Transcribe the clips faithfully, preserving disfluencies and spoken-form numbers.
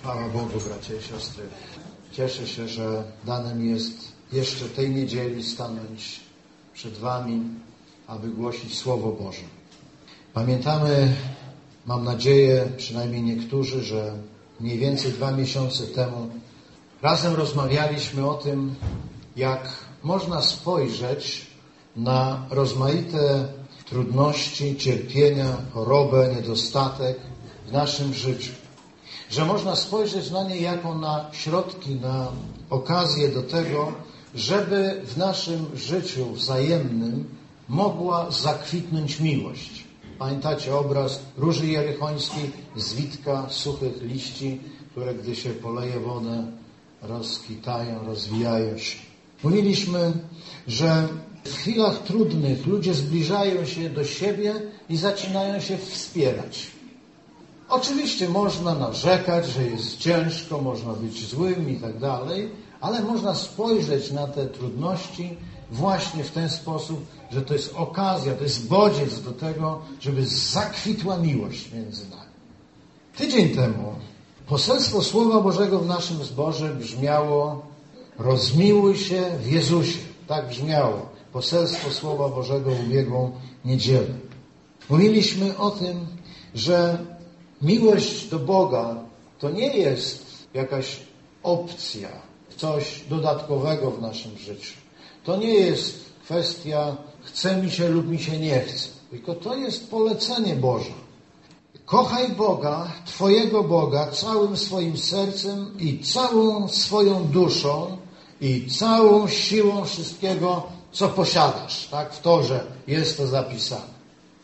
Chwała Bogu, bracia i siostry. Cieszę się, że dane mi jest jeszcze tej niedzieli stanąć przed Wami, aby głosić Słowo Boże. Pamiętamy, mam nadzieję, przynajmniej niektórzy, że mniej więcej dwa miesiące temu razem rozmawialiśmy o tym, jak można spojrzeć na rozmaite trudności, cierpienia, chorobę, niedostatek w naszym życiu. Że można spojrzeć na nie jako na środki, na okazję do tego, żeby w naszym życiu wzajemnym mogła zakwitnąć miłość. Pamiętacie obraz róży jerychońskiej, zwitka suchych liści, które gdy się poleje wodę, rozkwitają, rozwijają się. Mówiliśmy, że w chwilach trudnych ludzie zbliżają się do siebie i zaczynają się wspierać. Oczywiście można narzekać, że jest ciężko, można być złym i tak dalej, ale można spojrzeć na te trudności właśnie w ten sposób, że to jest okazja, to jest bodziec do tego, żeby zakwitła miłość między nami. Tydzień temu poselstwo Słowa Bożego w naszym zborze brzmiało: rozmiłuj się w Jezusie. Tak brzmiało poselstwo Słowa Bożego w ubiegłą niedzielę. Mówiliśmy o tym, że miłość do Boga to nie jest jakaś opcja, coś dodatkowego w naszym życiu. To nie jest kwestia chce mi się lub mi się nie chce, tylko to jest polecenie Boże. Kochaj Boga, Twojego Boga, całym swoim sercem i całą swoją duszą i całą siłą wszystkiego, co posiadasz. Tak, w Torze jest to zapisane.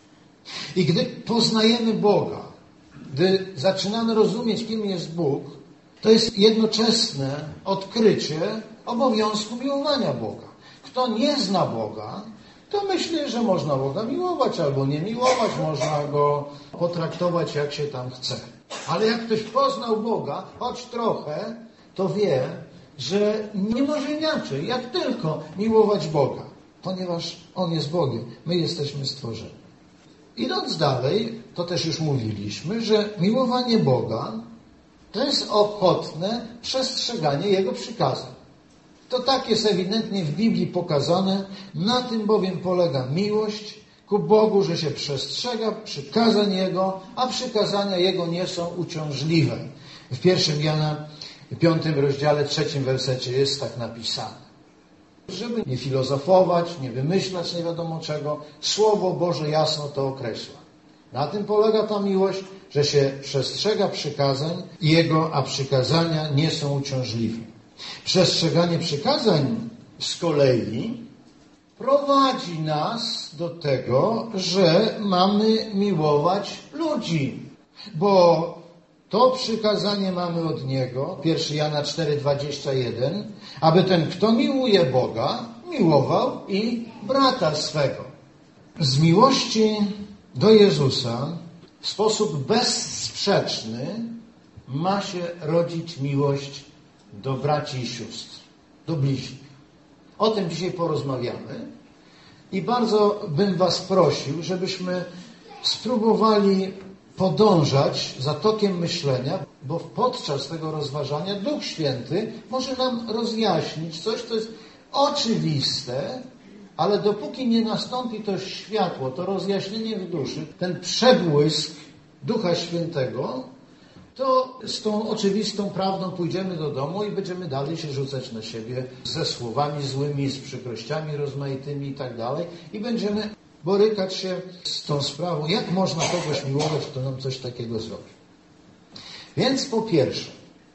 I gdy poznajemy Boga, gdy zaczynamy rozumieć, kim jest Bóg, to jest jednoczesne odkrycie obowiązku miłowania Boga. Kto nie zna Boga, to myśli, że można Boga miłować albo nie miłować, można Go potraktować jak się tam chce. Ale jak ktoś poznał Boga, choć trochę, to wie, że nie może inaczej, jak tylko miłować Boga, ponieważ On jest Bogiem, my jesteśmy stworzeni. Idąc dalej, to też już mówiliśmy, że miłowanie Boga to jest ochotne przestrzeganie Jego przykazań. To tak jest ewidentnie w Biblii pokazane, na tym bowiem polega miłość ku Bogu, że się przestrzega przykazań Jego, a przykazania Jego nie są uciążliwe. W pierwszym Jana, piątym rozdziale, trzecim wersecie jest tak napisane. Żeby nie filozofować, nie wymyślać nie wiadomo czego, Słowo Boże jasno to określa. Na tym polega ta miłość, że się przestrzega przykazań i Jego, a przykazania nie są uciążliwe. Przestrzeganie przykazań z kolei prowadzi nas do tego, że mamy miłować ludzi, bo to przykazanie mamy od Niego, pierwszy Jana cztery, dwadzieścia jeden, aby ten, kto miłuje Boga, miłował i brata swego. Z miłości do Jezusa w sposób bezsprzeczny ma się rodzić miłość do braci i sióstr, do bliźnich. O tym dzisiaj porozmawiamy i bardzo bym Was prosił, żebyśmy spróbowali podążać za tokiem myślenia, bo podczas tego rozważania Duch Święty może nam rozjaśnić coś, co jest oczywiste, ale dopóki nie nastąpi to światło, to rozjaśnienie w duszy, ten przebłysk Ducha Świętego, to z tą oczywistą prawdą pójdziemy do domu i będziemy dalej się rzucać na siebie ze słowami złymi, z przykrościami rozmaitymi i tak dalej i będziemy borykać się z tą sprawą, jak można kogoś miłować, kto nam coś takiego zrobi. Więc po pierwsze,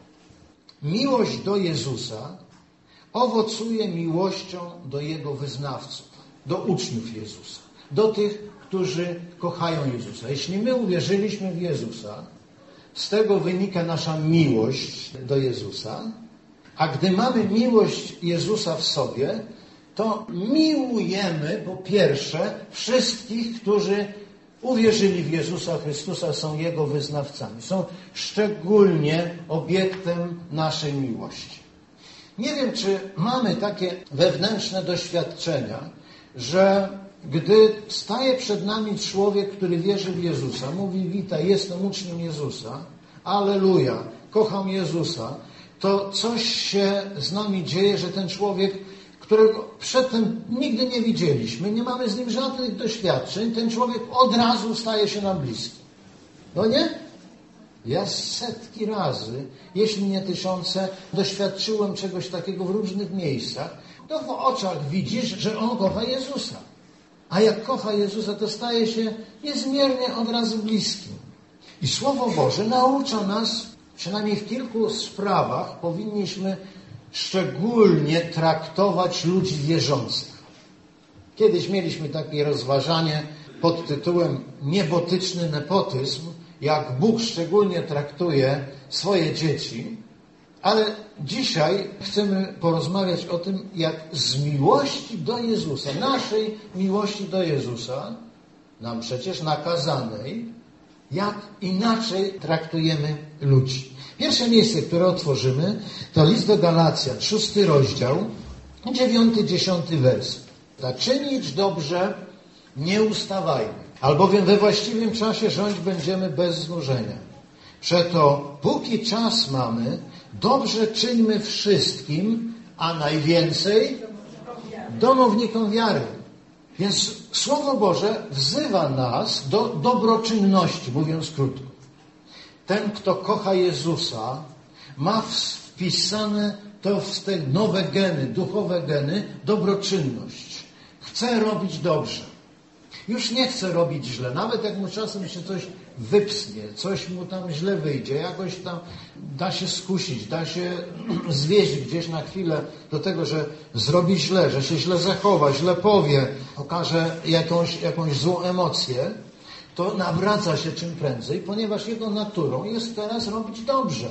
miłość do Jezusa owocuje miłością do Jego wyznawców, do uczniów Jezusa, do tych, którzy kochają Jezusa. Jeśli my uwierzyliśmy w Jezusa, z tego wynika nasza miłość do Jezusa, a gdy mamy miłość Jezusa w sobie, to miłujemy po pierwsze wszystkich, którzy uwierzyli w Jezusa Chrystusa, są Jego wyznawcami. Są szczególnie obiektem naszej miłości. Nie wiem, czy mamy takie wewnętrzne doświadczenia, że gdy staje przed nami człowiek, który wierzy w Jezusa, mówi: witaj, jestem uczniem Jezusa, alleluja, kocham Jezusa, to coś się z nami dzieje, że ten człowiek, którego przedtem nigdy nie widzieliśmy, nie mamy z nim żadnych doświadczeń, ten człowiek od razu staje się nam bliski. No nie? Ja setki razy, jeśli nie tysiące, doświadczyłem czegoś takiego w różnych miejscach. To w oczach widzisz, że on kocha Jezusa. A jak kocha Jezusa, to staje się niezmiernie od razu bliskim. I Słowo Boże naucza nas, przynajmniej w kilku sprawach powinniśmy szczególnie traktować ludzi wierzących. Kiedyś mieliśmy takie rozważanie pod tytułem niebotyczny nepotyzm, jak Bóg szczególnie traktuje swoje dzieci, ale dzisiaj chcemy porozmawiać o tym, jak z miłości do Jezusa, naszej miłości do Jezusa, nam przecież nakazanej, jak inaczej traktujemy ludzi. Pierwsze miejsce, które otworzymy, to list do Galacjan, szósty rozdział, dziewiąty, dziesiąty werset. Tak, czynić dobrze, nie ustawajmy, albowiem we właściwym czasie rządzić będziemy bez znużenia. Przeto, póki czas mamy, dobrze czyńmy wszystkim, a najwięcej domownikom wiary. Więc Słowo Boże wzywa nas do dobroczynności, mówiąc krótko. Ten, kto kocha Jezusa, ma wpisane to w te nowe geny, duchowe geny, dobroczynność. Chce robić dobrze. Już nie chce robić źle. Nawet jak mu czasem się coś wypsnie, coś mu tam źle wyjdzie, jakoś tam da się skusić, da się zwieść gdzieś na chwilę do tego, że zrobi źle, że się źle zachowa, źle powie, okaże jakąś, jakąś złą emocję, to nawraca się czym prędzej, ponieważ jego naturą jest teraz robić dobrze.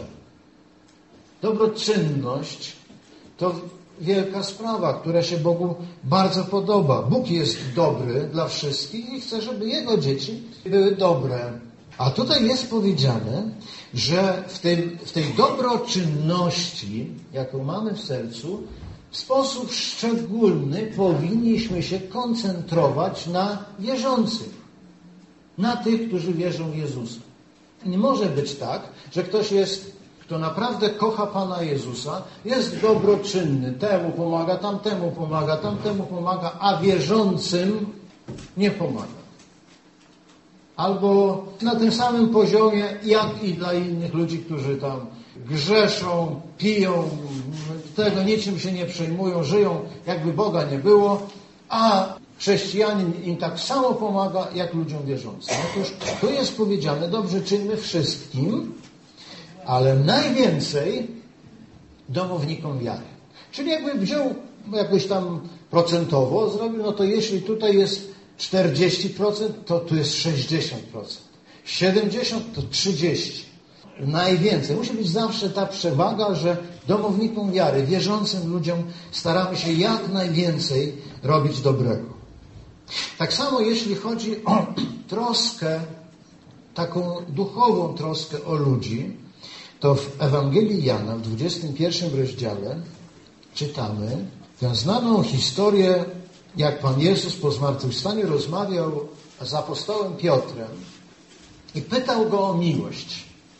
Dobroczynność to wielka sprawa, która się Bogu bardzo podoba. Bóg jest dobry dla wszystkich i chce, żeby Jego dzieci były dobre. A tutaj jest powiedziane, że w tej, w tej dobroczynności, jaką mamy w sercu, w sposób szczególny powinniśmy się koncentrować na wierzących, na tych, którzy wierzą w Jezusa. Nie może być tak, że ktoś jest, kto naprawdę kocha Pana Jezusa, jest dobroczynny, temu pomaga, tamtemu pomaga, tamtemu pomaga, a wierzącym nie pomaga. Albo na tym samym poziomie, jak i dla innych ludzi, którzy tam grzeszą, piją, tego niczym się nie przejmują, żyją jakby Boga nie było, a chrześcijanin im tak samo pomaga, jak ludziom wierzącym. Otóż tu jest powiedziane, dobrze czyńmy wszystkim, ale najwięcej domownikom wiary. Czyli jakby wziął jakoś tam procentowo, zrobił, no to jeśli tutaj jest czterdzieści procent, to tu jest sześćdziesiąt procent. siedemdziesiąt procent to trzydzieści procent. Najwięcej. Musi być zawsze ta przewaga, że domownikom wiary, wierzącym ludziom staramy się jak najwięcej robić dobrego. Tak samo jeśli chodzi o troskę, taką duchową troskę o ludzi, to w Ewangelii Jana w dwudziestym pierwszym rozdziale czytamy tę znaną historię, jak Pan Jezus po zmartwychwstaniu rozmawiał z apostołem Piotrem i pytał go o miłość.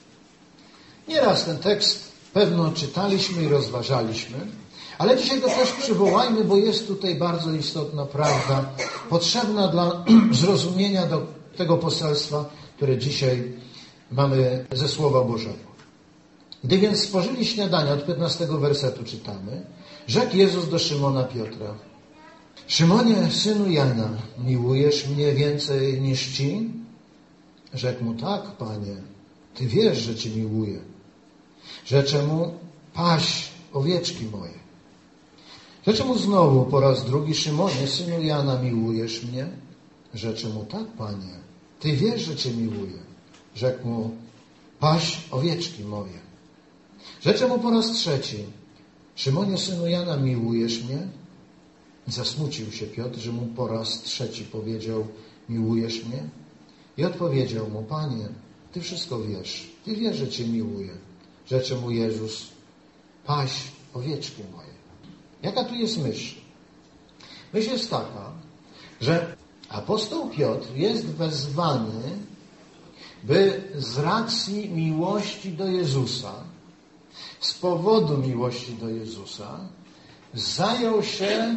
Nieraz ten tekst pewno czytaliśmy i rozważaliśmy, ale dzisiaj go też przywołajmy, bo jest tutaj bardzo istotna prawda, potrzebna dla zrozumienia do tego poselstwa, które dzisiaj mamy ze Słowa Bożego. Gdy więc spożyli śniadanie, od piętnastego wersetu czytamy, rzekł Jezus do Szymona Piotra: Szymonie, synu Jana, miłujesz mnie więcej niż ci? Rzekł mu: tak, Panie, Ty wiesz, że Cię miłuję. Rzecze mu: paś owieczki moje. Rzecze mu znowu po raz drugi: Szymonie, synu Jana, miłujesz mnie? Rzecze mu: tak, Panie, Ty wiesz, że Cię miłuję. Rzekł mu: paś owieczki moje. Rzecze mu po raz trzeci: Szymonie, synu Jana, miłujesz mnie? Zasmucił się Piotr, że mu po raz trzeci powiedział: miłujesz mnie? I odpowiedział mu: Panie, Ty wszystko wiesz. Ty wiesz, że Cię miłuję. Rzecze mu Jezus: paś owieczki moje. Jaka tu jest myśl? Myśl jest taka, że apostoł Piotr jest wezwany by z racji miłości do Jezusa, z powodu miłości do Jezusa, zajął się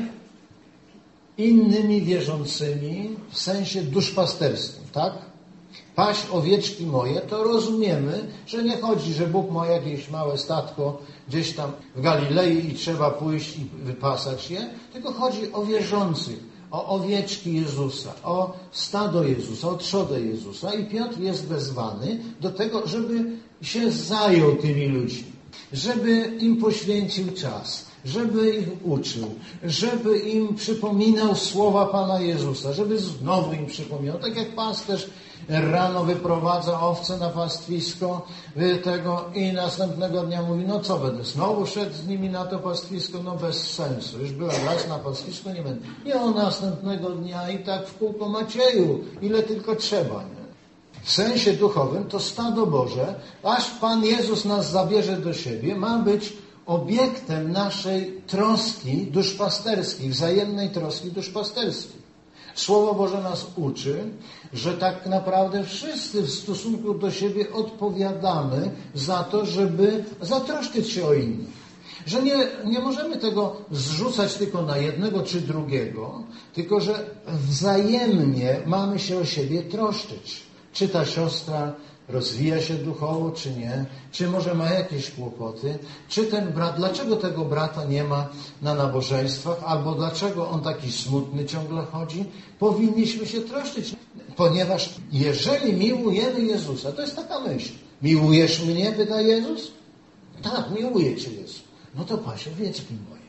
innymi wierzącymi w sensie duszpasterskim, tak? Paś owieczki moje, to rozumiemy, że nie chodzi, że Bóg ma jakieś małe statko gdzieś tam w Galilei i trzeba pójść i wypasać je, tylko chodzi o wierzących, o owieczki Jezusa, o stado Jezusa, o trzodę Jezusa i Piotr jest wezwany do tego, żeby się zajął tymi ludźmi, żeby im poświęcił czas, żeby ich uczył, żeby im przypominał słowa Pana Jezusa, żeby znowu im przypominał, tak jak pasterz rano wyprowadza owce na pastwisko tego i następnego dnia mówi, no co będę, znowu szedł z nimi na to pastwisko, no bez sensu, już byłem raz na pastwisku, nie będę. Nie, o następnego dnia i tak w kółko Macieju, ile tylko trzeba, nie? W sensie duchowym to stado Boże, aż Pan Jezus nas zabierze do siebie, ma być obiektem naszej troski duszpasterskiej, wzajemnej troski duszpasterskiej. Słowo Boże nas uczy, że tak naprawdę wszyscy w stosunku do siebie odpowiadamy za to, żeby zatroszczyć się o innych. Że nie, nie możemy tego zrzucać tylko na jednego czy drugiego, tylko że wzajemnie mamy się o siebie troszczyć. Czy ta siostra rozwija się duchowo, czy nie, czy może ma jakieś kłopoty, czy ten brat, dlaczego tego brata nie ma na nabożeństwach, albo dlaczego on taki smutny ciągle chodzi, powinniśmy się troszczyć, ponieważ jeżeli miłujemy Jezusa, to jest taka myśl, miłujesz mnie, pyta Jezus? Tak, miłuję Cię, Jezu. No to patrz, owieczki moje,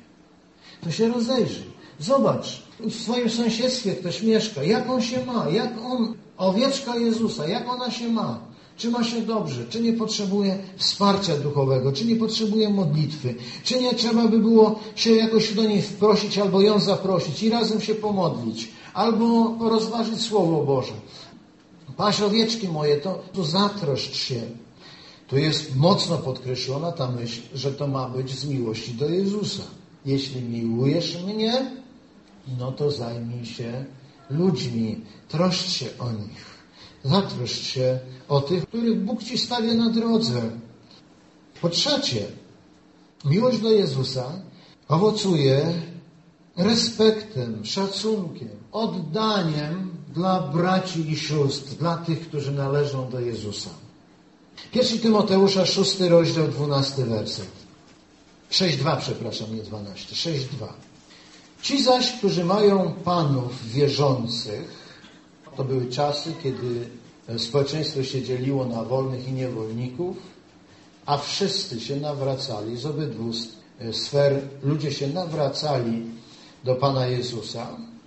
to się rozejrzyj, zobacz, w swoim sąsiedztwie ktoś mieszka, jak on się ma, jak on, owieczka Jezusa, jak ona się ma, czy ma się dobrze, czy nie potrzebuje wsparcia duchowego, czy nie potrzebuje modlitwy, czy nie trzeba by było się jakoś do niej wprosić, albo ją zaprosić i razem się pomodlić, albo rozważyć Słowo Boże. Paś owieczki moje, to, to zatroszcz się. Tu jest mocno podkreślona ta myśl, że to ma być z miłości do Jezusa. Jeśli miłujesz mnie, no to zajmij się ludźmi, troszcz się o nich. Zatroszcz się o tych, których Bóg Ci stawia na drodze. Po trzecie, miłość do Jezusa owocuje respektem, szacunkiem, oddaniem dla braci i sióstr, dla tych, którzy należą do Jezusa. Pierwszy Tymoteusza, szósty rozdział, dwunasty werset. sześć dwa, przepraszam, nie dwanaście. sześć dwa. Ci zaś, którzy mają panów wierzących, to były czasy, kiedy społeczeństwo się dzieliło na wolnych i niewolników, a wszyscy się nawracali z obydwu sfer, ludzie się nawracali do Pana Jezusa.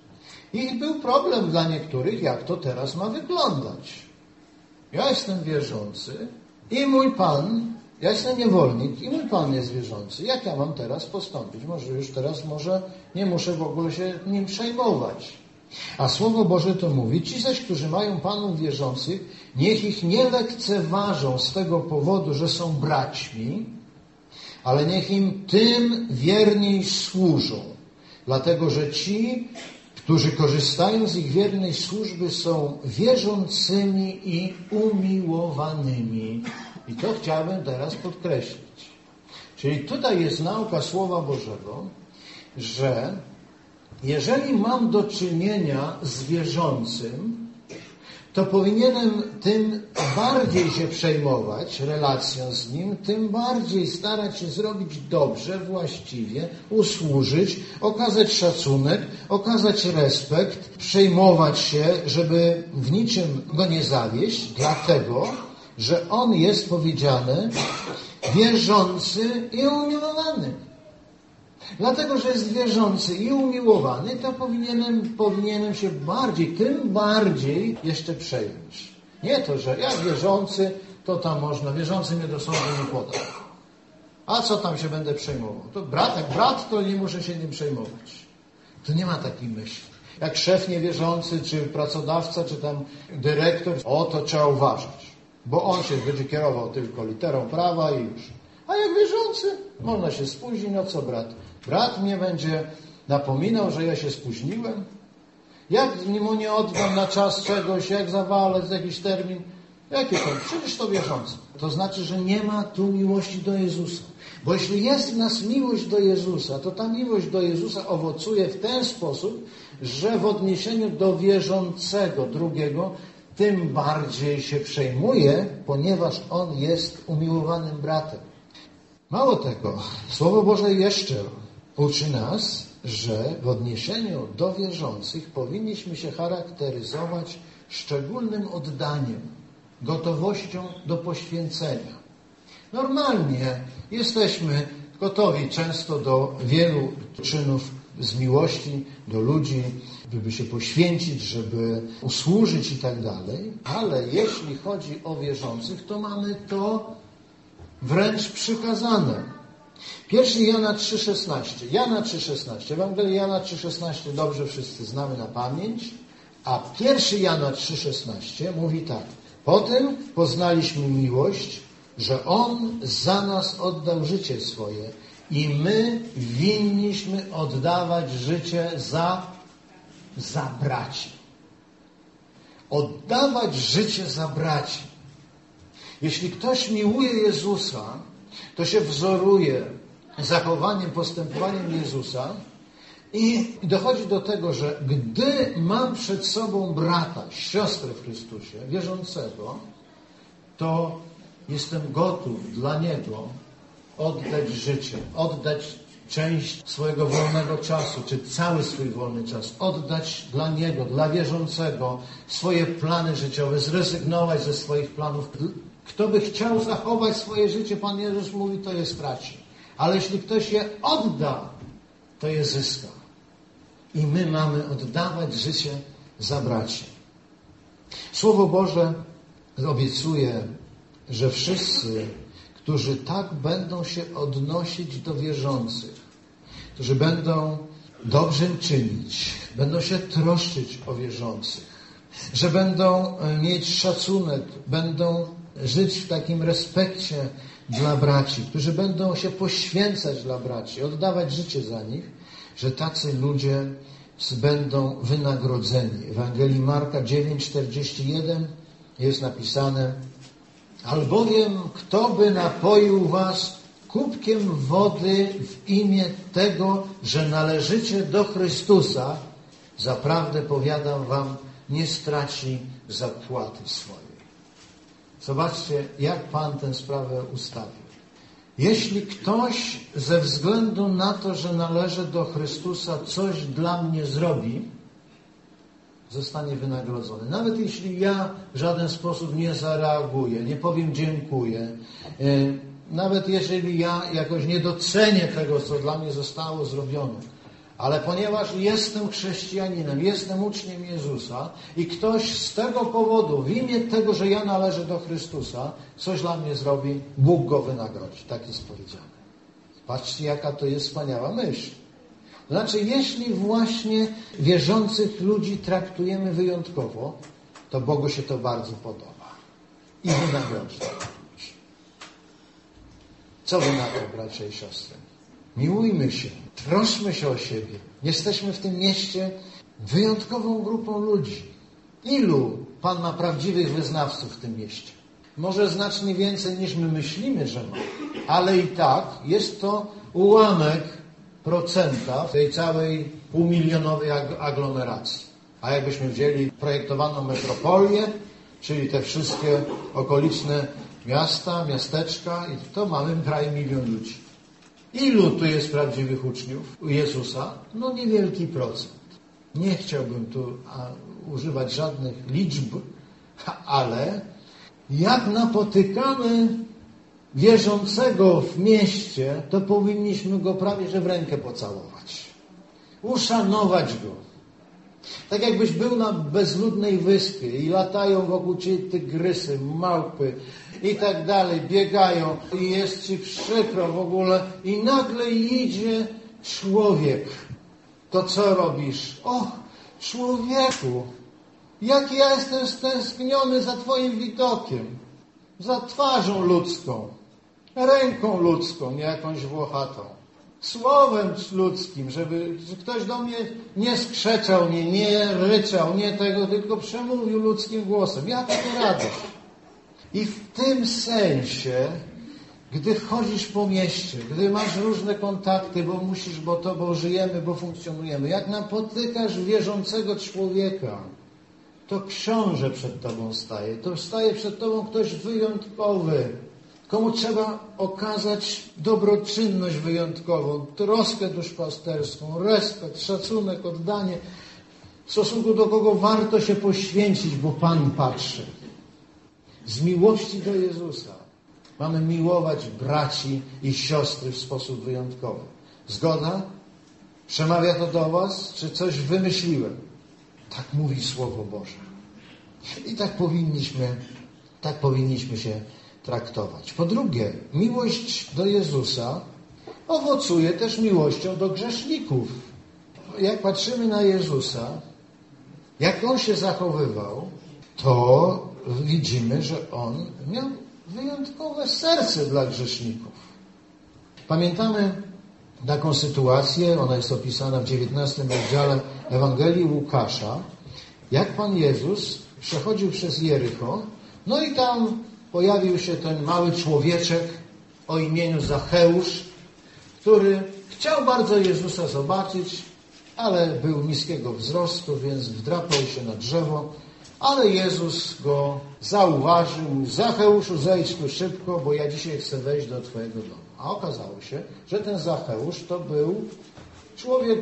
I był problem dla niektórych, jak to teraz ma wyglądać. Ja jestem wierzący i mój Pan, ja jestem niewolnik i mój Pan jest wierzący. Jak ja mam teraz postąpić? Może już teraz może nie muszę w ogóle się nim przejmować. A Słowo Boże to mówi, ci zaś, którzy mają Panów wierzących, niech ich nie lekceważą z tego powodu, że są braćmi, ale niech im tym wierniej służą. Dlatego, że ci, którzy korzystają z ich wiernej służby, są wierzącymi i umiłowanymi. I to chciałbym teraz podkreślić. Czyli tutaj jest nauka Słowa Bożego, że jeżeli mam do czynienia z wierzącym, to powinienem tym bardziej się przejmować relacją z nim, tym bardziej starać się zrobić dobrze, właściwie, usłużyć, okazać szacunek, okazać respekt, przejmować się, żeby w niczym go nie zawieść, dlatego, że on jest powiedziane wierzący i umiłowany. Dlatego, że jest wierzący i umiłowany, to powinienem, powinienem się bardziej, tym bardziej jeszcze przejąć. Nie to, że ja wierzący, to tam można, wierzący mnie do sądu nie poda. A co tam się będę przejmował? To brat, jak brat, to nie muszę się nim przejmować. To nie ma takiej myśli. Jak szef niewierzący, czy pracodawca, czy tam dyrektor, o to trzeba uważać. Bo on się będzie kierował tylko literą prawa i już. A jak wierzący, można się spóźnić, no co brat? Brat mnie będzie napominał, że ja się spóźniłem. Jak mu nie oddam na czas czegoś, jak zawalę z jakiś termin, Jakie to? Przecież to wierzący. To znaczy, że nie ma tu miłości do Jezusa. Bo jeśli jest w nas miłość do Jezusa, to ta miłość do Jezusa owocuje w ten sposób, że w odniesieniu do wierzącego drugiego tym bardziej się przejmuje, ponieważ on jest umiłowanym bratem. Mało tego, Słowo Boże jeszcze uczy nas, że w odniesieniu do wierzących powinniśmy się charakteryzować szczególnym oddaniem, gotowością do poświęcenia. Normalnie jesteśmy gotowi często do wielu czynów z miłości do ludzi, żeby się poświęcić, żeby usłużyć i tak dalej, ale jeśli chodzi o wierzących, to mamy to wręcz przykazane. Pierwszy Jana trzy szesnaście. Jana trzy szesnaście. Ewangelię Jana trzy szesnaście dobrze wszyscy znamy na pamięć, a pierwszy Jana trzy szesnaście mówi tak. Potem poznaliśmy miłość, że On za nas oddał życie swoje i my winniśmy oddawać życie za, za braci. Oddawać życie za braci. Jeśli ktoś miłuje Jezusa, to się wzoruje zachowaniem, postępowaniem Jezusa i dochodzi do tego, że gdy mam przed sobą brata, siostrę w Chrystusie, wierzącego, to jestem gotów dla niego oddać życie, oddać część swojego wolnego czasu, czy cały swój wolny czas, oddać dla niego, dla wierzącego swoje plany życiowe, zrezygnować ze swoich planów. Kto by chciał zachować swoje życie, Pan Jezus mówi, to je straci. Ale jeśli ktoś je odda, to je zyska. I my mamy oddawać życie za braci. Słowo Boże obiecuje, że wszyscy, którzy tak będą się odnosić do wierzących, którzy będą dobrze czynić, będą się troszczyć o wierzących, że będą mieć szacunek, będą żyć w takim respekcie dla braci, którzy będą się poświęcać dla braci, oddawać życie za nich, że tacy ludzie będą wynagrodzeni. W Ewangelii Marka dziewięć czterdzieści jeden jest napisane: albowiem kto by napoił was kubkiem wody w imię tego, że należycie do Chrystusa, zaprawdę powiadam wam, nie straci zapłaty swojej. Zobaczcie, jak Pan tę sprawę ustawił. Jeśli ktoś ze względu na to, że należy do Chrystusa, coś dla mnie zrobi, zostanie wynagrodzony. Nawet jeśli ja w żaden sposób nie zareaguję, nie powiem dziękuję, nawet jeżeli ja jakoś nie docenię tego, co dla mnie zostało zrobione, ale ponieważ jestem chrześcijaninem, jestem uczniem Jezusa i ktoś z tego powodu, w imię tego, że ja należę do Chrystusa, coś dla mnie zrobi, Bóg go wynagrodzi. Tak jest powiedziane. Patrzcie, jaka to jest wspaniała myśl. Znaczy, jeśli właśnie wierzących ludzi traktujemy wyjątkowo, to Bogu się to bardzo podoba. I wynagrodzi. Co wy na to, bracia i siostry? Miłujmy się, troszczmy się o siebie. Jesteśmy w tym mieście wyjątkową grupą ludzi. Ilu Pan ma prawdziwych wyznawców w tym mieście? Może znacznie więcej niż my myślimy, że ma. Ale i tak jest to ułamek procenta tej całej półmilionowej aglomeracji. A jakbyśmy wzięli projektowaną metropolię, czyli te wszystkie okoliczne miasta, miasteczka, to mamy prawie milion ludzi. Ilu tu jest prawdziwych uczniów Jezusa? No niewielki procent. Nie chciałbym tu a, używać żadnych liczb, ale jak napotykamy wierzącego w mieście, to powinniśmy go prawie że w rękę pocałować. Uszanować go. Tak jakbyś był na bezludnej wyspie i latają wokół ciebie tygrysy, małpy i tak dalej, biegają i jest ci przykro w ogóle i nagle idzie człowiek. To co robisz? O, człowieku, jak ja jestem stęskniony za twoim widokiem, za twarzą ludzką, ręką ludzką, nie jakąś włochatą. Słowem ludzkim, żeby że ktoś do mnie nie skrzeczał mnie, nie ryczał, nie tego, tylko przemówił ludzkim głosem. Jaka to radość. I w tym sensie, gdy chodzisz po mieście, gdy masz różne kontakty, bo musisz, bo to, bo żyjemy, bo funkcjonujemy, jak napotykasz wierzącego człowieka, to książę przed tobą staje, to staje przed tobą ktoś wyjątkowy, komu trzeba okazać dobroczynność wyjątkową, troskę duszpasterską, respekt, szacunek, oddanie, w stosunku do kogo warto się poświęcić, bo Pan patrzy. Z miłości do Jezusa mamy miłować braci i siostry w sposób wyjątkowy. Zgoda? Przemawia to do was, czy coś wymyśliłem? Tak mówi Słowo Boże. I tak powinniśmy, tak powinniśmy się traktować. Po drugie, miłość do Jezusa owocuje też miłością do grzeszników. Jak patrzymy na Jezusa, jak On się zachowywał, to widzimy, że On miał wyjątkowe serce dla grzeszników. Pamiętamy taką sytuację, ona jest opisana w dziewiętnastym rozdziale Ewangelii Łukasza, jak Pan Jezus przechodził przez Jericho, no i tam pojawił się ten mały człowieczek o imieniu Zacheusz, który chciał bardzo Jezusa zobaczyć, ale był niskiego wzrostu, więc wdrapał się na drzewo, ale Jezus go zauważył. Zacheuszu, zejdź tu szybko, bo ja dzisiaj chcę wejść do twojego domu. A okazało się, że ten Zacheusz to był człowiek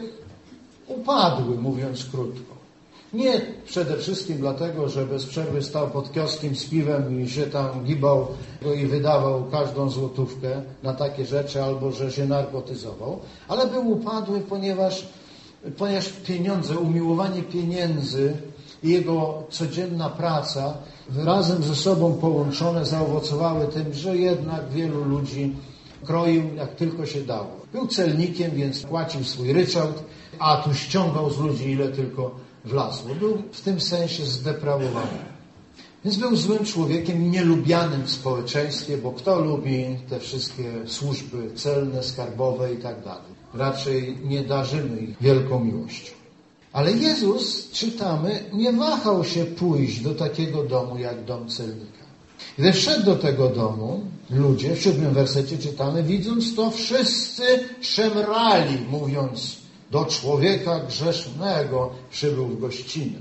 upadły, mówiąc krótko. Nie przede wszystkim dlatego, że bez przerwy stał pod kioskiem z piwem i się tam gibał i wydawał każdą złotówkę na takie rzeczy, albo że się narkotyzował, ale był upadły, ponieważ, ponieważ pieniądze, umiłowanie pieniędzy i jego codzienna praca razem ze sobą połączone zaowocowały tym, że jednak wielu ludzi kroił jak tylko się dało. Był celnikiem, więc płacił swój ryczałt, a tu ściągał z ludzi ile tylko wlazło. Był w tym sensie zdeprawowany. Więc był złym człowiekiem, nielubianym w społeczeństwie, bo kto lubi te wszystkie służby celne, skarbowe i tak dalej. Raczej nie darzymy ich wielką miłością. Ale Jezus, czytamy, nie wahał się pójść do takiego domu jak dom celnika. Gdy wszedł do tego domu, ludzie, w siódmym wersecie czytamy, widząc to, wszyscy szemrali, mówiąc, do człowieka grzesznego przybył w gościnę.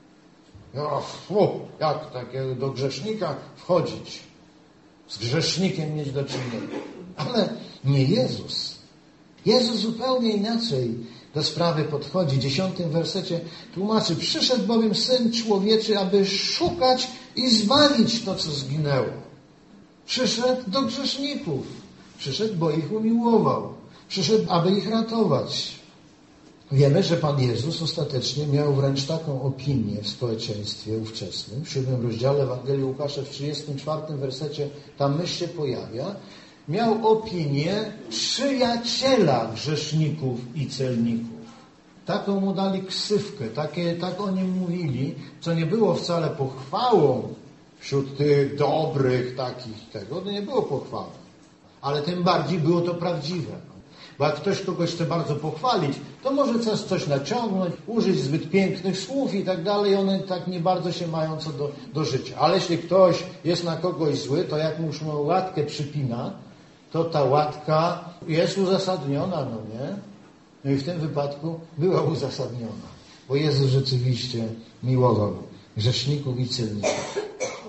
O, fu, jak takiego do grzesznika wchodzić? Z grzesznikiem mieć do czynienia. Ale nie Jezus. Jezus zupełnie inaczej do sprawy podchodzi. W dziesiątym wersecie tłumaczy, przyszedł bowiem Syn Człowieczy, aby szukać i zbawić to, co zginęło. Przyszedł do grzeszników. Przyszedł, bo ich umiłował. Przyszedł, aby ich ratować. Wiemy, że Pan Jezus ostatecznie miał wręcz taką opinię w społeczeństwie ówczesnym. W siódmym rozdziale Ewangelii Łukasza w trzydziestym czwartym wersecie ta myśl się pojawia. Miał opinię przyjaciela grzeszników i celników. Taką mu dali ksywkę, takie, tak o nim mówili, co nie było wcale pochwałą wśród tych dobrych takich tego, to nie było pochwałą. Ale tym bardziej było to prawdziwe. Bo jak ktoś kogoś chce bardzo pochwalić, to może coś, coś naciągnąć, użyć zbyt pięknych słów i tak dalej. One tak nie bardzo się mają co do, do życia. Ale jeśli ktoś jest na kogoś zły, to jak mu już łatkę przypina, to ta łatka jest uzasadniona, no nie? No i w tym wypadku była uzasadniona. Bo Jezus rzeczywiście miłował grzeszników i celników.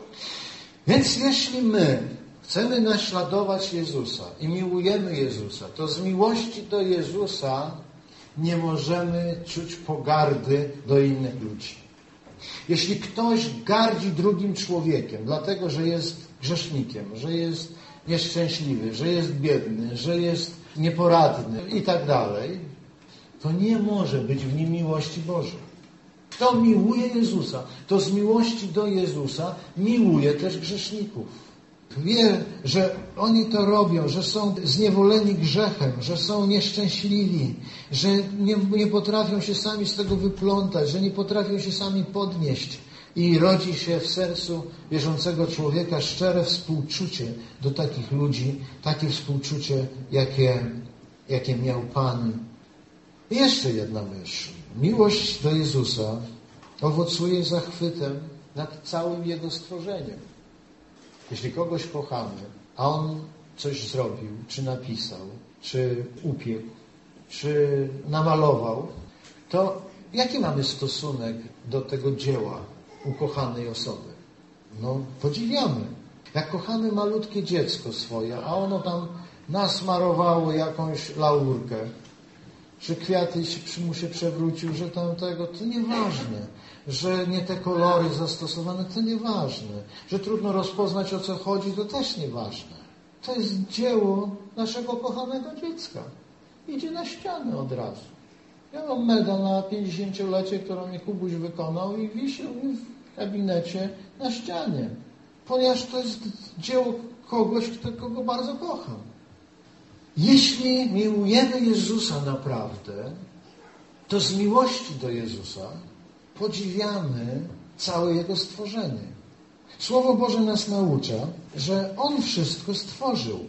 Więc jeśli my chcemy naśladować Jezusa i miłujemy Jezusa, to z miłości do Jezusa nie możemy czuć pogardy do innych ludzi. Jeśli ktoś gardzi drugim człowiekiem, dlatego że jest grzesznikiem, że jest nieszczęśliwy, że jest biedny, że jest nieporadny i tak dalej, to nie może być w nim miłości Bożej. Kto miłuje Jezusa, to z miłości do Jezusa miłuje też grzeszników. Wie, że oni to robią, że są zniewoleni grzechem, że są nieszczęśliwi, że nie, nie potrafią się sami z tego wyplątać, że nie potrafią się sami podnieść. I rodzi się w sercu wierzącego człowieka szczere współczucie do takich ludzi, takie współczucie, jakie, jakie miał Pan. I jeszcze jedna myśl. Miłość do Jezusa owocuje zachwytem nad całym Jego stworzeniem. Jeśli kogoś kochamy, a on coś zrobił, czy napisał, czy upiekł, czy namalował, to jaki mamy stosunek do tego dzieła ukochanej osoby? No, podziwiamy. Jak kochamy malutkie dziecko swoje, a ono tam nasmarowało jakąś laurkę, że kwiaty mu się przewrócił, że tamtego, to nieważne. Że nie te kolory zastosowane, to nieważne. Że trudno rozpoznać, o co chodzi, to też nieważne. To jest dzieło naszego kochanego dziecka. Idzie na ścianę od razu. Ja mam medal na pięćdziesięciolecie, którą mi Kubuś wykonał i wisi mi w gabinecie na ścianie. Ponieważ to jest dzieło kogoś, kogo bardzo kocham. Jeśli miłujemy Jezusa naprawdę, to z miłości do Jezusa podziwiamy całe Jego stworzenie. Słowo Boże nas naucza, że On wszystko stworzył.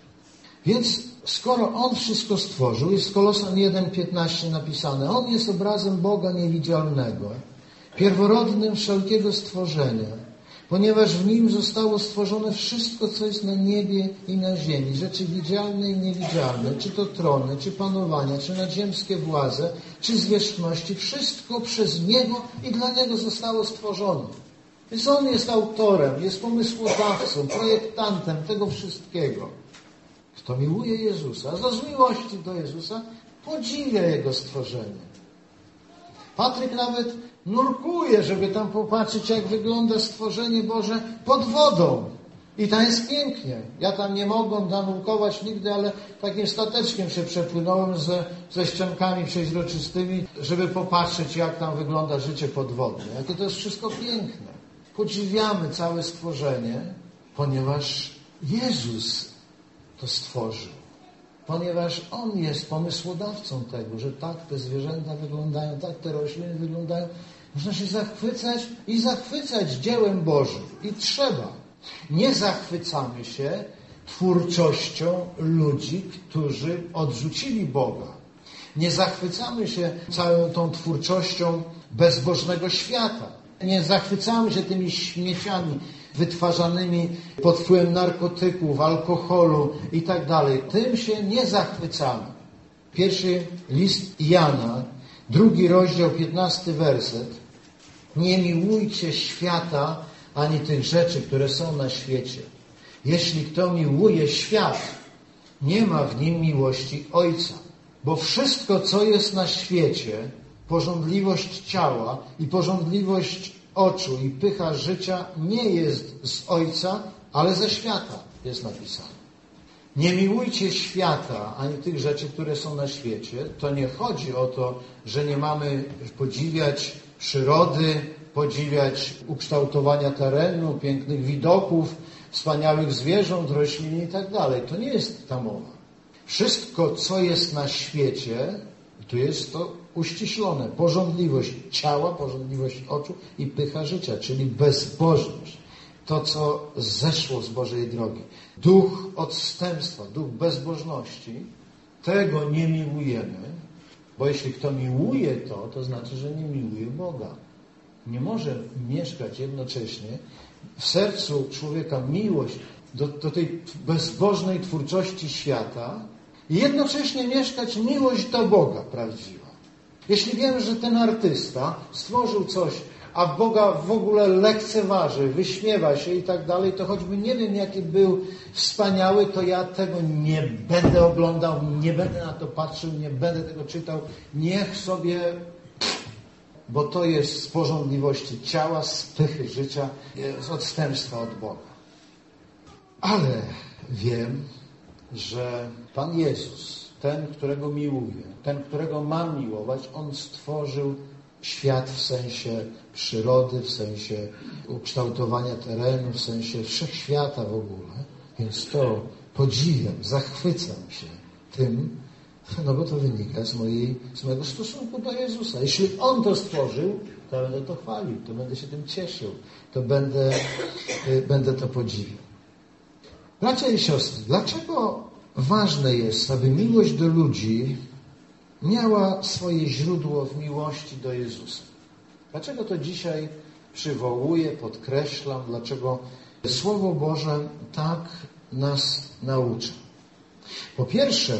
Więc skoro On wszystko stworzył, jest w Kolosan jeden piętnaście napisane, On jest obrazem Boga niewidzialnego, pierworodnym wszelkiego stworzenia, ponieważ w Nim zostało stworzone wszystko, co jest na niebie i na ziemi, rzeczy widzialne i niewidzialne, czy to trony, czy panowania, czy nadziemskie władze, czy zwierzchności, wszystko przez Niego i dla Niego zostało stworzone. Więc On jest autorem, jest pomysłodawcą, projektantem tego wszystkiego. Kto miłuje Jezusa, z miłości do Jezusa, podziwia Jego stworzenie. Patryk nawet nurkuje, żeby tam popatrzeć, jak wygląda stworzenie Boże pod wodą. I tam jest pięknie. Ja tam nie mogłem zanurkować nigdy, ale takim stateczkiem się przepłynąłem ze, ze ściankami przeźroczystymi, żeby popatrzeć, jak tam wygląda życie podwodne. Jakie to jest wszystko piękne. Podziwiamy całe stworzenie, ponieważ Jezus to stworzył. Ponieważ On jest pomysłodawcą tego, że tak te zwierzęta wyglądają, tak te rośliny wyglądają. Można się zachwycać i zachwycać dziełem Bożym. I trzeba. Nie zachwycamy się twórczością ludzi, którzy odrzucili Boga. Nie zachwycamy się całą tą twórczością bezbożnego świata. Nie zachwycamy się tymi śmieciami wytwarzanymi pod wpływem narkotyków, alkoholu i tak dalej. Tym się nie zachwycamy. Pierwszy list Jana, drugi rozdział, piętnasty werset. Nie miłujcie świata, ani tych rzeczy, które są na świecie. Jeśli kto miłuje świat, nie ma w nim miłości Ojca. Bo wszystko, co jest na świecie, pożądliwość ciała i pożądliwość oczu i pycha życia nie jest z Ojca, ale ze świata, jest napisane. Nie miłujcie świata, ani tych rzeczy, które są na świecie. To nie chodzi o to, że nie mamy podziwiać przyrody, podziwiać ukształtowania terenu, pięknych widoków, wspaniałych zwierząt, roślin i tak dalej. To nie jest ta mowa. Wszystko, co jest na świecie, tu jest to uściślone. Pożądliwość ciała, pożądliwość oczu i pycha życia, czyli bezbożność. To, co zeszło z Bożej drogi. Duch odstępstwa, duch bezbożności, tego nie miłujemy, bo jeśli kto miłuje to, to znaczy, że nie miłuje Boga. Nie może mieszkać jednocześnie w sercu człowieka miłość do, do tej bezbożnej twórczości świata i jednocześnie mieszkać miłość do Boga prawdziwa. Jeśli wiemy, że ten artysta stworzył coś, a Boga w ogóle lekceważy, wyśmiewa się i tak dalej, to choćby nie wiem, jaki był wspaniały, to ja tego nie będę oglądał, nie będę na to patrzył, nie będę tego czytał. Niech sobie, bo to jest z pożądliwości ciała, z pychy życia, z odstępstwa od Boga. Ale wiem, że Pan Jezus, ten, którego miłuję, ten, którego mam miłować, On stworzył świat w sensie przyrody, w sensie ukształtowania terenu, w sensie wszechświata w ogóle. Więc to podziwiam, zachwycam się tym, no bo to wynika z, mojej, z mojego stosunku do Jezusa. Jeśli On to stworzył, to będę to chwalił, to będę się tym cieszył, to będę, będę to podziwiał. Bracia i siostry, dlaczego ważne jest, aby miłość do ludzi miała swoje źródło w miłości do Jezusa? Dlaczego to dzisiaj przywołuję, podkreślam, dlaczego Słowo Boże tak nas naucza. Po pierwsze,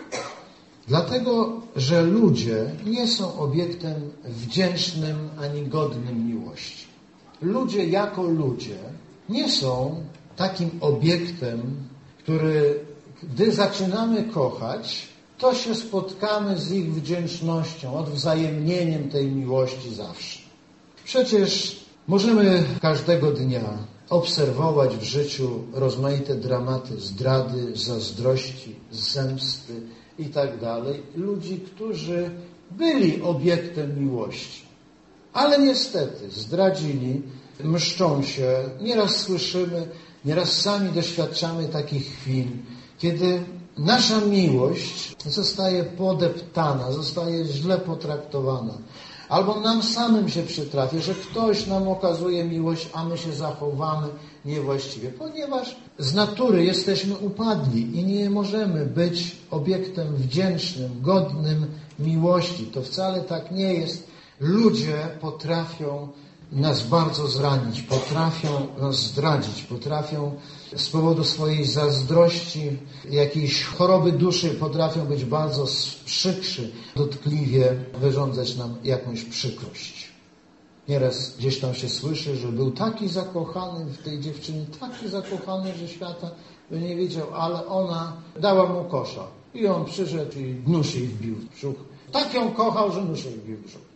dlatego, że ludzie nie są obiektem wdzięcznym ani godnym miłości. Ludzie jako ludzie nie są takim obiektem, który, gdy zaczynamy kochać, to się spotkamy z ich wdzięcznością, odwzajemnieniem tej miłości zawsze. Przecież możemy każdego dnia obserwować w życiu rozmaite dramaty zdrady, zazdrości, zemsty i tak dalej. Ludzi, którzy byli obiektem miłości, ale niestety zdradzili, mszczą się. Nieraz słyszymy, nieraz sami doświadczamy takich chwil, kiedy nasza miłość zostaje podeptana, zostaje źle potraktowana. Albo nam samym się przytrafia, że ktoś nam okazuje miłość, a my się zachowamy niewłaściwie. Ponieważ z natury jesteśmy upadli i nie możemy być obiektem wdzięcznym, godnym miłości. To wcale tak nie jest. Ludzie potrafią nas bardzo zranić, potrafią nas zdradzić, potrafią z powodu swojej zazdrości, jakiejś choroby duszy, potrafią być bardzo przykrzy, dotkliwie wyrządzać nam jakąś przykrość. Nieraz gdzieś tam się słyszy, że był taki zakochany w tej dziewczynie, taki zakochany, że świata by nie wiedział, ale ona dała mu kosza. I on przyszedł i nóż jej wbił w brzuch. Tak ją kochał, że nóż jej wbił w brzuch.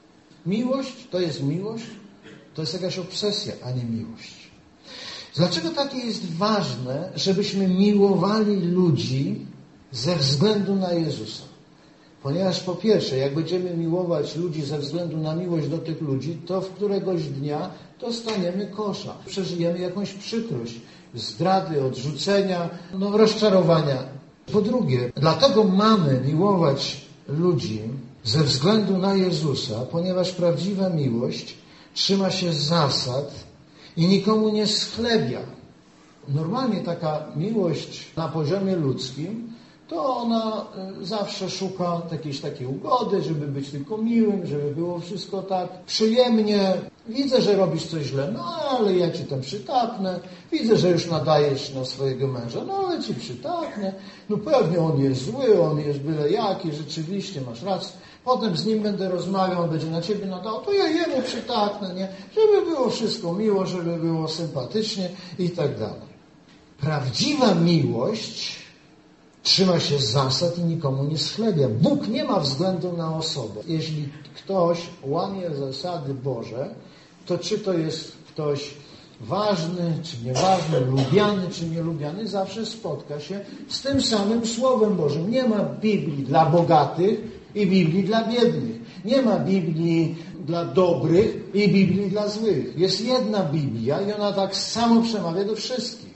Miłość to jest miłość, to jest jakaś obsesja, a nie miłość. Dlaczego takie jest ważne, żebyśmy miłowali ludzi ze względu na Jezusa? Ponieważ po pierwsze, jak będziemy miłować ludzi ze względu na miłość do tych ludzi, to w któregoś dnia dostaniemy kosza. Przeżyjemy jakąś przykrość, zdrady, odrzucenia, no, rozczarowania. Po drugie, dlatego mamy miłować ludzi ze względu na Jezusa, ponieważ prawdziwa miłość trzyma się zasad i nikomu nie schlebia. Normalnie taka miłość na poziomie ludzkim, to ona zawsze szuka jakiejś takiej ugody, żeby być tylko miłym, żeby było wszystko tak przyjemnie. Widzę, że robisz coś źle, no ale ja ci tam przytaknę. Widzę, że już nadajesz na swojego męża, no ale ci przytaknę. No pewnie on jest zły, on jest byle jaki, rzeczywiście masz rację. Potem z nim będę rozmawiał, on będzie na ciebie nadał, to ja jemu przytaknę, nie? Żeby było wszystko miło, żeby było sympatycznie i tak dalej. Prawdziwa miłość trzyma się zasad i nikomu nie schlebia. Bóg nie ma względu na osobę. Jeśli ktoś łamie zasady Boże, to czy to jest ktoś ważny, czy nieważny, lubiany, czy nielubiany, zawsze spotka się z tym samym Słowem Bożym. Nie ma Biblii dla bogatych i Biblii dla biednych. Nie ma Biblii dla dobrych i Biblii dla złych. Jest jedna Biblia i ona tak samo przemawia do wszystkich.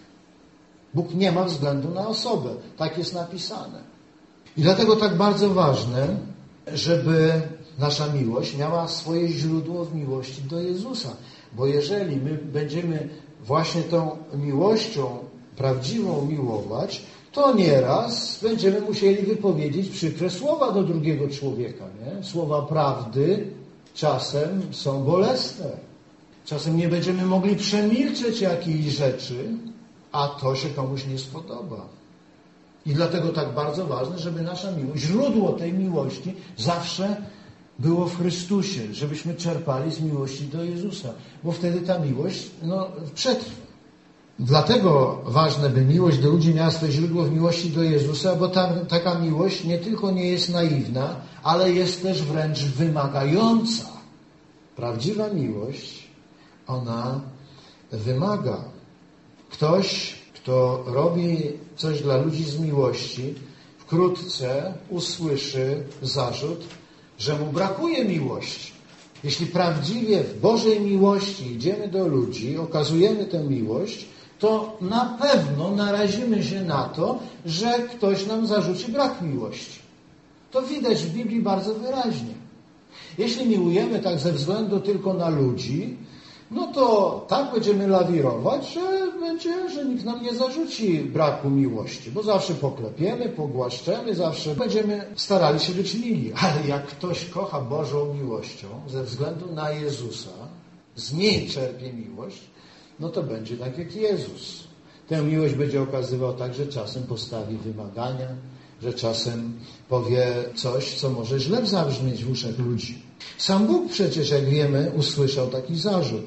Bóg nie ma względu na osobę. Tak jest napisane. I dlatego tak bardzo ważne, żeby nasza miłość miała swoje źródło w miłości do Jezusa. Bo jeżeli my będziemy właśnie tą miłością prawdziwą miłować, to nieraz będziemy musieli wypowiedzieć przykre słowa do drugiego człowieka. Nie? Słowa prawdy czasem są bolesne. Czasem nie będziemy mogli przemilczeć jakiejś rzeczy, a to się komuś nie spodoba. I dlatego tak bardzo ważne, żeby nasza miłość, źródło tej miłości zawsze było w Chrystusie, żebyśmy czerpali z miłości do Jezusa, bo wtedy ta miłość no, przetrwa. Dlatego ważne, by miłość do ludzi miała swoje źródło w miłości do Jezusa, bo ta, taka miłość nie tylko nie jest naiwna, ale jest też wręcz wymagająca. Prawdziwa miłość, ona wymaga. Ktoś, kto robi coś dla ludzi z miłości, wkrótce usłyszy zarzut, że mu brakuje miłości. Jeśli prawdziwie w Bożej miłości idziemy do ludzi, okazujemy tę miłość, to na pewno narazimy się na to, że ktoś nam zarzuci brak miłości. To widać w Biblii bardzo wyraźnie. Jeśli miłujemy tak ze względu tylko na ludzi, no to tak będziemy lawirować, że będzie, że nikt nam nie zarzuci braku miłości, bo zawsze poklepiemy, pogłaszczemy, zawsze będziemy starali się być mili. Ale jak ktoś kocha Bożą miłością ze względu na Jezusa, z niej czerpie miłość, no to będzie tak jak Jezus. Tę miłość będzie okazywał tak, że czasem postawi wymagania, że czasem powie coś, co może źle zabrzmieć w uszach ludzi. Sam Bóg przecież, jak wiemy, usłyszał taki zarzut.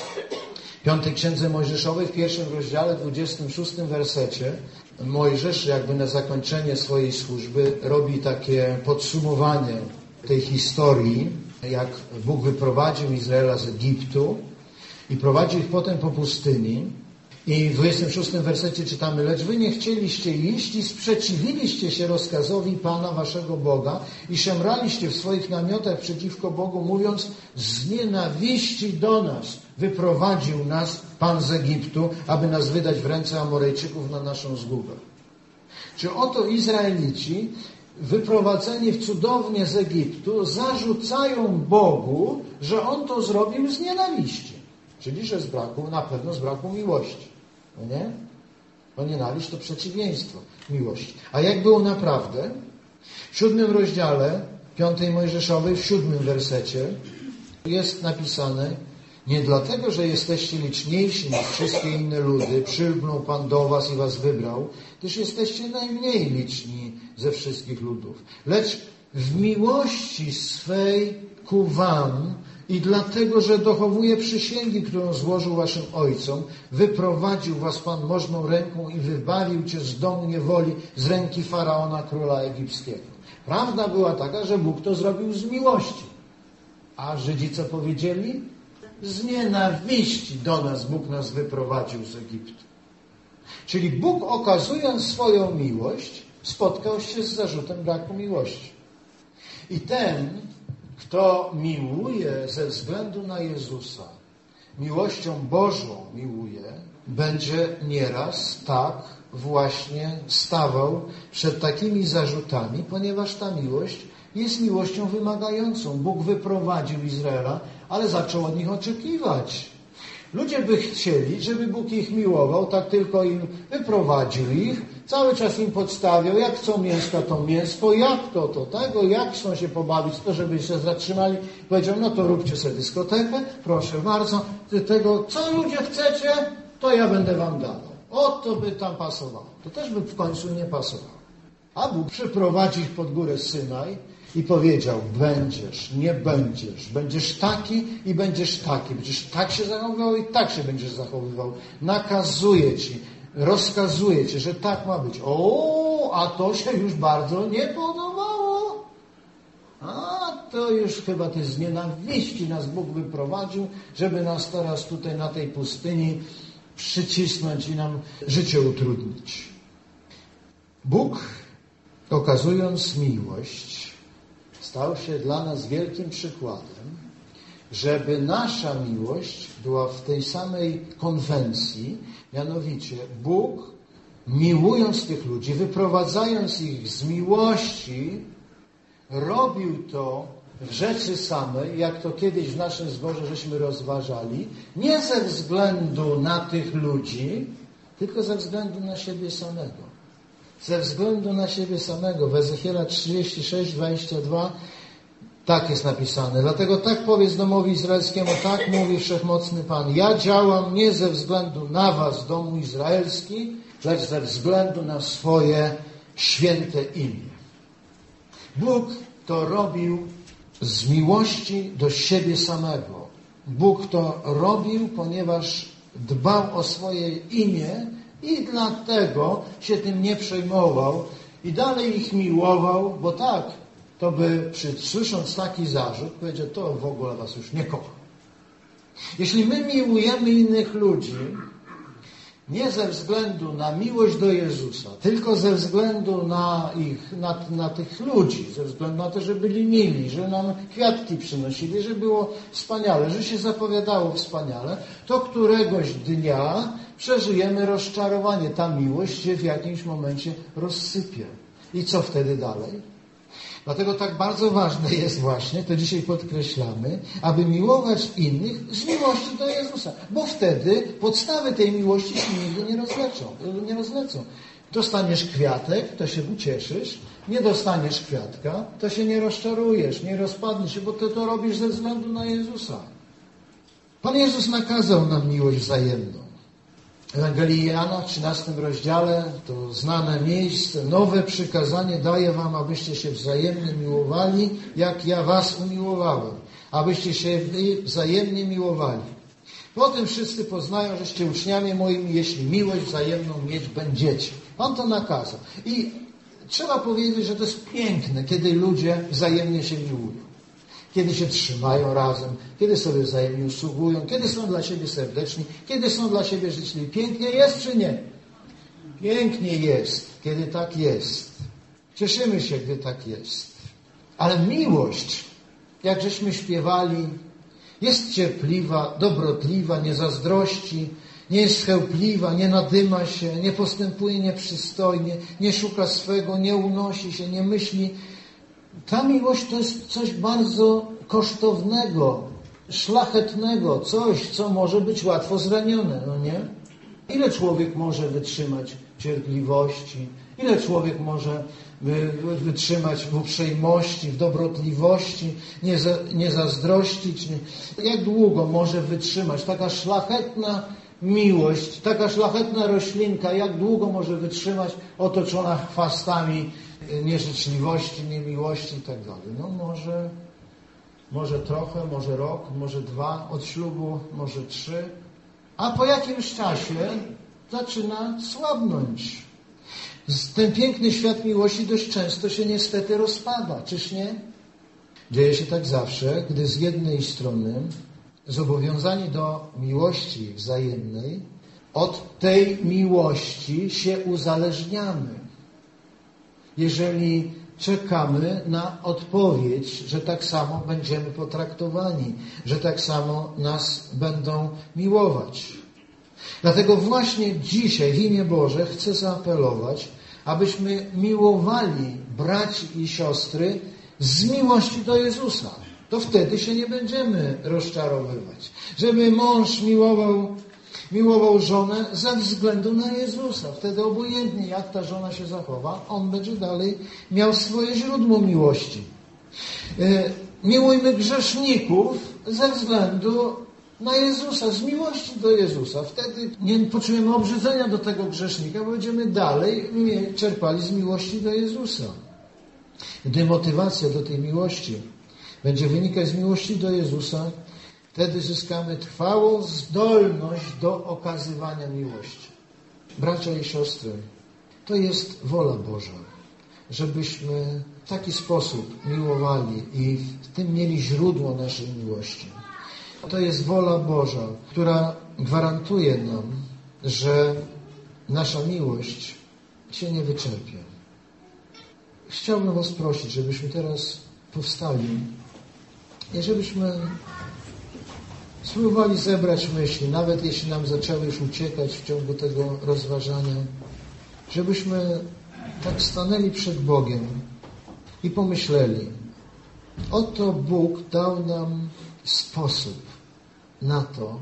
W piątej Księdze Mojżeszowej, w pierwszym rozdziale, dwudziestym szóstym wersecie, Mojżesz jakby na zakończenie swojej służby robi takie podsumowanie tej historii, jak Bóg wyprowadził Izraela z Egiptu i prowadził ich potem po pustyni. I w dwudziestym szóstym wersecie czytamy: lecz wy nie chcieliście iść i sprzeciwiliście się rozkazowi Pana waszego Boga i szemraliście w swoich namiotach przeciwko Bogu, mówiąc: z nienawiści do nas wyprowadził nas Pan z Egiptu, aby nas wydać w ręce Amorejczyków na naszą zgubę. Czy oto Izraelici, wyprowadzeni w cudownie z Egiptu, zarzucają Bogu, że On to zrobił z nienawiści. Czyli, że z braku, na pewno z braku miłości. No nie? Bo nienawiść to przeciwieństwo miłości. A jak było naprawdę? W siódmym rozdziale piątej Mojżeszowej, w siódmym wersecie jest napisane: nie dlatego, że jesteście liczniejsi niż wszystkie inne ludy, przylgnął Pan do was i was wybrał, gdyż jesteście najmniej liczni ze wszystkich ludów. Lecz w miłości swej ku wam i dlatego, że dochowuje przysięgi, którą złożył waszym ojcom, wyprowadził was Pan możną ręką i wybawił cię z domu niewoli, z ręki Faraona, króla egipskiego. Prawda była taka, że Bóg to zrobił z miłości. A Żydzi co powiedzieli? Z nienawiści do nas Bóg nas wyprowadził z Egiptu. Czyli Bóg, okazując swoją miłość, spotkał się z zarzutem braku miłości. I ten, kto miłuje ze względu na Jezusa, miłością Bożą miłuje, będzie nieraz tak właśnie stawał przed takimi zarzutami, ponieważ ta miłość jest miłością wymagającą. Bóg wyprowadził Izraela, ale zaczął od nich oczekiwać. Ludzie by chcieli, żeby Bóg ich miłował, tak tylko im wyprowadził ich, cały czas im podstawiał, jak chcą mięska, to mięsko, jak to, to tego, jak chcą się pobawić, to żeby się zatrzymali. Powiedział: no to róbcie sobie dyskotekę, proszę bardzo, tego, co ludzie chcecie, to ja będę wam dawał. O, to by tam pasowało. To też by w końcu nie pasowało. A Bóg przyprowadził ich pod górę Synaj i powiedział: będziesz, nie będziesz, będziesz taki i będziesz taki, będziesz tak się zachowywał i tak się będziesz zachowywał. Nakazuję ci, rozkazuję ci, że tak ma być. O, a to się już bardzo nie podobało. A to już chyba ty z nienawiści nas Bóg wyprowadził, żeby nas teraz tutaj na tej pustyni przycisnąć i nam życie utrudnić. Bóg, okazując miłość, stał się dla nas wielkim przykładem, żeby nasza miłość była w tej samej konwencji, mianowicie Bóg, miłując tych ludzi, wyprowadzając ich z miłości, robił to w rzeczy samej, jak to kiedyś w naszym zborze żeśmy rozważali, nie ze względu na tych ludzi, tylko ze względu na siebie samego. Ze względu na siebie samego. W Ezechiela trzydzieści sześć, dwadzieścia dwa tak jest napisane. Dlatego tak powiedz domowi izraelskiemu, tak mówi Wszechmocny Pan: ja działam nie ze względu na was, domu izraelski, lecz ze względu na swoje święte imię. Bóg to robił z miłości do siebie samego. Bóg to robił, ponieważ dbał o swoje imię i dlatego się tym nie przejmował i dalej ich miłował, bo tak, to by słysząc taki zarzut powiedział: to w ogóle was już nie kocha. Jeśli my miłujemy innych ludzi nie ze względu na miłość do Jezusa, tylko ze względu na ich, na, na tych ludzi, ze względu na to, że byli mili, że nam kwiatki przynosili, że było wspaniale, że się zapowiadało wspaniale, to któregoś dnia przeżyjemy rozczarowanie. Ta miłość się w jakimś momencie rozsypie. I co wtedy dalej? Dlatego tak bardzo ważne jest właśnie, to dzisiaj podkreślamy, aby miłować innych z miłości do Jezusa. Bo wtedy podstawy tej miłości się nigdy nie rozlecą. Nie rozlecą. Dostaniesz kwiatek, to się ucieszysz. Nie dostaniesz kwiatka, to się nie rozczarujesz, nie rozpadniesz się, bo ty to robisz ze względu na Jezusa. Pan Jezus nakazał nam miłość wzajemną. Ewangelii Jana w trzynastym rozdziale, to znane miejsce, nowe przykazanie daję wam, abyście się wzajemnie miłowali, jak ja was umiłowałem, abyście się wzajemnie miłowali. Potem wszyscy poznają, żeście uczniami moimi, jeśli miłość wzajemną mieć będziecie. On to nakazał. I trzeba powiedzieć, że to jest piękne, kiedy ludzie wzajemnie się miłują. Kiedy się trzymają razem, kiedy sobie wzajemnie usługują, kiedy są dla siebie serdeczni, kiedy są dla siebie życzliwi. Pięknie jest czy nie? Pięknie jest, kiedy tak jest. Cieszymy się, gdy tak jest. Ale miłość, jak żeśmy śpiewali, jest cierpliwa, dobrotliwa, nie zazdrości, nie jest chełpliwa, nie nadyma się, nie postępuje nieprzystojnie, nie szuka swego, nie unosi się, nie myśli. Ta miłość to jest coś bardzo kosztownego, szlachetnego, coś, co może być łatwo zranione, no nie? Ile człowiek może wytrzymać cierpliwości? Ile człowiek może wytrzymać w uprzejmości, w dobrotliwości, nie, za, nie zazdrościć? Nie? Jak długo może wytrzymać taka szlachetna miłość, taka szlachetna roślinka, jak długo może wytrzymać otoczona chwastami nieżyczliwości, niemiłości i tak dalej? No może, może trochę, może rok, może dwa od ślubu, może trzy, a po jakimś czasie zaczyna słabnąć. Ten piękny świat miłości dość często się niestety rozpada, czyż nie? Dzieje się tak zawsze, gdy z jednej strony zobowiązani do miłości wzajemnej, od tej miłości się uzależniamy. Jeżeli czekamy na odpowiedź, że tak samo będziemy potraktowani, że tak samo nas będą miłować. Dlatego właśnie dzisiaj w imię Boże chcę zaapelować, abyśmy miłowali braci i siostry z miłości do Jezusa. To wtedy się nie będziemy rozczarowywać. Żeby mąż miłował, miłował żonę ze względu na Jezusa. Wtedy obojętnie jak ta żona się zachowa, on będzie dalej miał swoje źródło miłości. Miłujmy grzeszników ze względu na Jezusa, z miłości do Jezusa. Wtedy nie poczujemy obrzydzenia do tego grzesznika, bo będziemy dalej czerpali z miłości do Jezusa. Gdy motywacja do tej miłości będzie wynikać z miłości do Jezusa, wtedy zyskamy trwałą zdolność do okazywania miłości. Bracia i siostry, to jest wola Boża, żebyśmy w taki sposób miłowali i w tym mieli źródło naszej miłości. To jest wola Boża, która gwarantuje nam, że nasza miłość się nie wyczerpie. Chciałbym was prosić, żebyśmy teraz powstali i żebyśmy spróbowali zebrać myśli, nawet jeśli nam zaczęły już uciekać w ciągu tego rozważania, żebyśmy tak stanęli przed Bogiem i pomyśleli, oto Bóg dał nam sposób na to,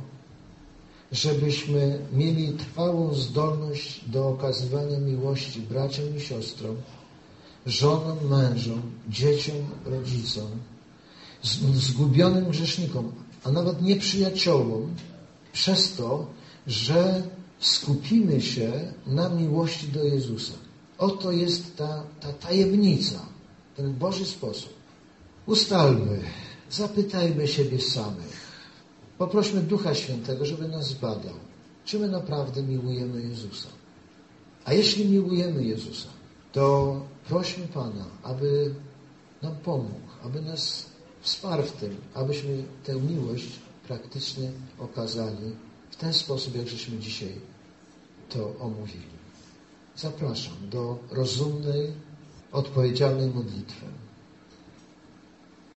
żebyśmy mieli trwałą zdolność do okazywania miłości braciom i siostrom, żonom, mężom, dzieciom, rodzicom, zgubionym grzesznikom, a nawet nieprzyjaciołom, przez to, że skupimy się na miłości do Jezusa. Oto jest ta, ta tajemnica, ten Boży sposób. Ustalmy, zapytajmy siebie samych. Poprośmy Ducha Świętego, żeby nas zbadał, czy my naprawdę miłujemy Jezusa. A jeśli miłujemy Jezusa, to prośmy Pana, aby nam pomógł, aby nas wsparł w tym, abyśmy tę miłość praktycznie okazali w ten sposób, jak żeśmy dzisiaj to omówili. Zapraszam do rozumnej, odpowiedzialnej modlitwy.